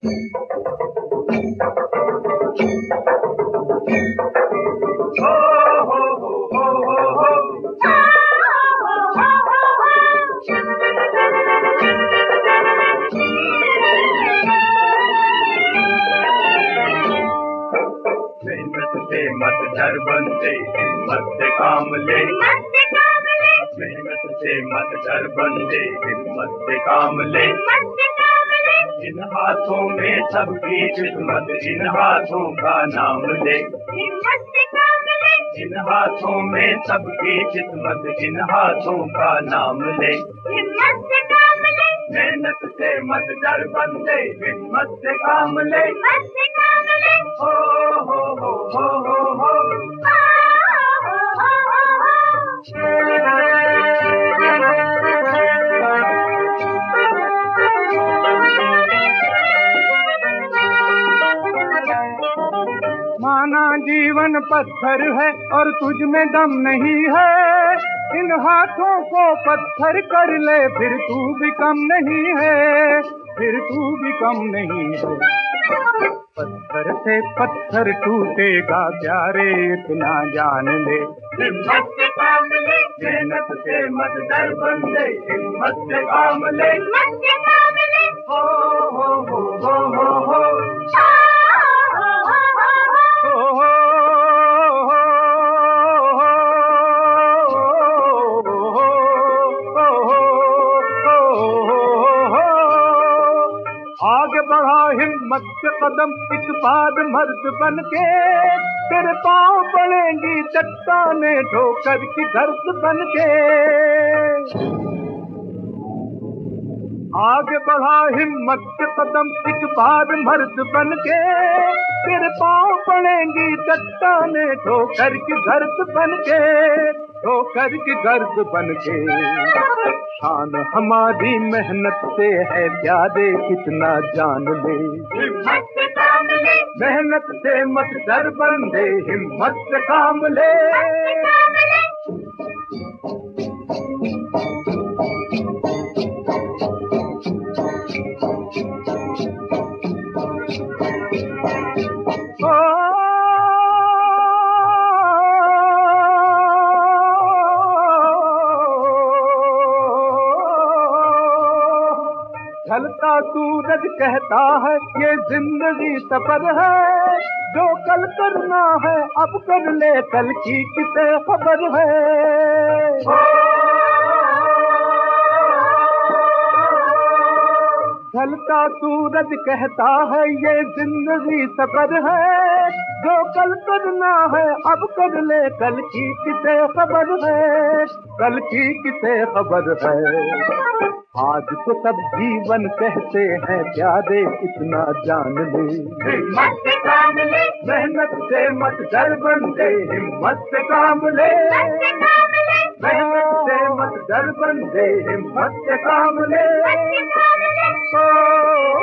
मेहनत से मत डर बंदे, हिम्मत से काम ले। मेहनत से मत डर बंदे, हिम्मत से काम ले। इन हाथों में सबकी किस्मत, इन हाथों का नाम ले। इन हाथों में सबकी किस्मत, इन हाथों का नाम ले। मेहनत से मत डर बंदे, हिम्मत से काम ले। हो हो हो हो हो हो। माना जीवन पत्थर है और तुझ में दम नहीं है, इन हाथों को पत्थर कर ले, फिर तू भी कम नहीं है, फिर तू भी कम नहीं है। पत्थर से पत्थर टूटेगा प्यारे, इतना जान ले। हिम्मत से काम ले, मेहनत से मत डर बंदे, हिम्मत से काम ले। हो हो हो हो हो हो। आगे बढ़ा हिम्मत से कदम, एक बार मर्द बन के, तेरे पाँव पड़ेंगी चट्टाने ठोकर की गर्द बन के। आगे बढ़ा हिम्मत से कदम, एक बार मर्द बन के, तेरे पाँव पड़ेंगी चट्टाने ठोकर की गर्द बन के, ठोकर की गर्द बन के। शान हमारी मेहनत से है प्यारे, कितना जान ले। हिम्मत से काम ले, मेहनत से मत डर बंदे, हिम्मत से काम ले। ढलता सूरज कहता है ये जिंदगी सफर है, जो कल करना है अब कर ले, कल की किसे खबर है। ढलता सूरज कहता है ये जिंदगी सफर है, जो कल करना है अब कर ले, कल की किसे खबर है, कल की किसे खबर है। आज तो सब जीवन कहते हैं प्यारे, इतना जान ले। हिम्मत से काम ले, मेहनत से मत डर बंदे, हिम्मत से काम ले। मेहनत से मत डर बंदे, हिम्मत से काम ले।